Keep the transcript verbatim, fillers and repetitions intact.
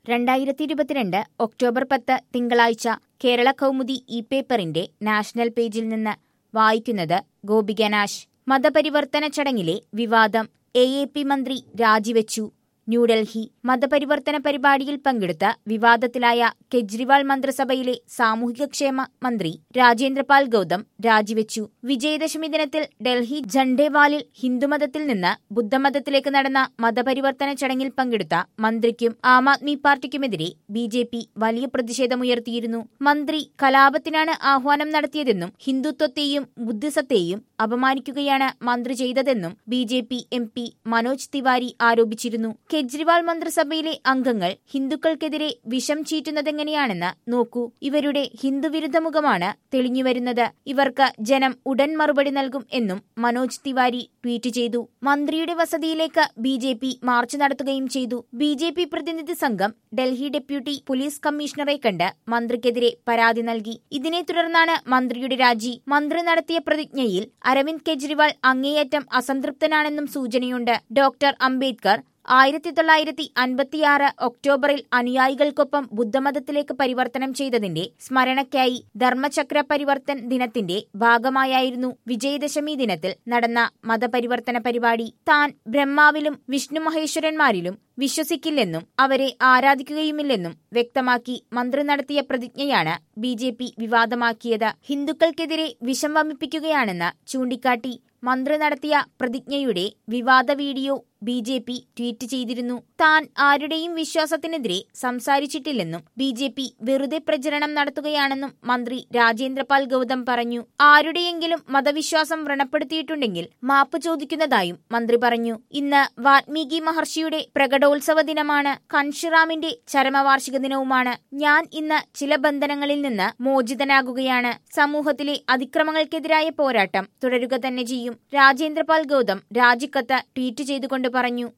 രണ്ടായിരത്തി ഇരുപത്തിരണ്ട് ഒക്ടോബർ പത്ത് തിങ്കളാഴ്ച കേരള കൗമുദി ഇ പേപ്പറിന്റെ നാഷണൽ പേജിൽ നിന്ന് വായിക്കുന്നത് ഗോപിക നാശ്. മതപരിവർത്തന ചടങ്ങിലെ വിവാദം. എ എ പി മന്ത്രി രാജിവെച്ചു. ന്യൂഡൽഹി. മതപരിവർത്തന പരിപാടിയിൽ പങ്കെടുത്ത വിവാദത്തിലായ കെജ്രിവാൾ മന്ത്രിസഭയിലെ സാമൂഹികക്ഷേമ മന്ത്രി രാജേന്ദ്രപാൽ ഗൌതം രാജിവെച്ചു. വിജയദശമി ദിനത്തിൽ ഡൽഹി ജണ്ടേവാലിൽ ഹിന്ദുമതത്തിൽ നിന്ന് ബുദ്ധമതത്തിലേക്ക് നടന്ന മതപരിവർത്തന ചടങ്ങിൽ പങ്കെടുത്ത മന്ത്രിക്കും ആം ആദ്മി പാർട്ടിക്കുമെതിരെ ബി ജെ പി വലിയ പ്രതിഷേധമുയർത്തിയിരുന്നു. മന്ത്രി കലാപത്തിനാണ് ആഹ്വാനം നടത്തിയതെന്നും ഹിന്ദുത്വത്തെയും ബുദ്ധിസത്തെയും അപമാനിക്കുകയാണ് മന്ത്രി ചെയ്തതെന്നും B J P M P Manoj Tiwari ആരോപിച്ചിരുന്നു. കെജ്രിവാൾ മന്ത്രിസഭയിലെ അംഗങ്ങൾ ഹിന്ദുക്കൾക്കെതിരെ വിഷം ചീറ്റുന്നതെങ്ങനെയാണെന്ന് നോക്കൂ. ഇവരുടെ ഹിന്ദുവിരുദ്ധ മുഖമാണ് തെളിഞ്ഞുവരുന്നത്. ഇവർക്ക് ജനം ഉടൻ മറുപടി നൽകും എന്നും മനോജ് തിവാരി ട്വീറ്റ് ചെയ്തു. മന്ത്രിയുടെ വസതിയിലേക്ക് ബി ജെ പി മാർച്ച് നടത്തുകയും ചെയ്തു. ബി ജെ പി പ്രതിനിധി സംഘം ഡൽഹി ഡെപ്യൂട്ടി പോലീസ് കമ്മീഷണറെ കണ്ട് മന്ത്രിക്കെതിരെ പരാതി നൽകി. ഇതിനെ തുടർന്നാണ് മന്ത്രിയുടെ രാജി. മന്ത്രി നടത്തിയ പ്രതിജ്ഞയിൽ അരവിന്ദ് കെജ്രിവാൾ അങ്ങേയറ്റം അസംതൃപ്തനാണെന്നും സൂചനയുണ്ട്. ഡോക്ടർ അംബേദ്കർ ആയിരത്തി തൊള്ളായിരത്തി അൻപത്തിയാറ് ഒക്ടോബറിൽ അനുയായികൾക്കൊപ്പം ബുദ്ധമതത്തിലേക്ക് പരിവർത്തനം ചെയ്തതിന്റെ സ്മരണയ്ക്കായി ധർമ്മചക്ര പരിവർത്തൻ ദിനത്തിന്റെ ഭാഗമായായിരുന്നു വിജയദശമി ദിനത്തിൽ നടന്ന മതപരിവർത്തന പരിപാടി. താൻ ബ്രഹ്മാവിലും വിഷ്ണു മഹേശ്വരന്മാരിലും വിശ്വസിക്കില്ലെന്നും അവരെ ആരാധിക്കുകയുമില്ലെന്നും വ്യക്തമാക്കി മന്ത്രി നടത്തിയ പ്രതിജ്ഞയാണ് ബി ജെ പി വിവാദമാക്കിയത്. ഹിന്ദുക്കൾക്കെതിരെ വിഷം വമിപ്പിക്കുകയാണെന്ന് ചൂണ്ടിക്കാട്ടി മന്ത്രി നടത്തിയ പ്രതിജ്ഞയുടെ വിവാദ video B J P tweet ചെയ്തിരുന്നു. താൻ ആരുടെയും വിശ്വാസത്തിനെതിരെ സംസാരിച്ചിട്ടില്ലെന്നും ബി ജെ പി വെറുതെ പ്രചരണം നടത്തുകയാണെന്നും മന്ത്രി രാജേന്ദ്രപാൽ ഗൌതം പറഞ്ഞു. ആരുടെയെങ്കിലും മതവിശ്വാസം വ്രണപ്പെടുത്തിയിട്ടുണ്ടെങ്കിൽ മാപ്പ് ചോദിക്കുന്നതായും മന്ത്രി പറഞ്ഞു. ഇന്ന് വാൽമീകി മഹർഷിയുടെ പ്രകടോത്സവ ദിനമാണ്. കൻഷിറാമിന്റെ ചരമവാർഷിക ദിനവുമാണ്. ഞാൻ ഇന്ന് ചില ബന്ധനങ്ങളിൽ നിന്ന് മോചിതനാകുകയാണ്. സമൂഹത്തിലെ അതിക്രമങ്ങൾക്കെതിരായ പോരാട്ടം തുടരുക തന്നെ ചെയ്യും. രാജേന്ദ്രപാൽ ഗൌതം രാജിക്കത്ത് ട്വീറ്റ് ചെയ്തുകൊണ്ട് പറഞ്ഞു.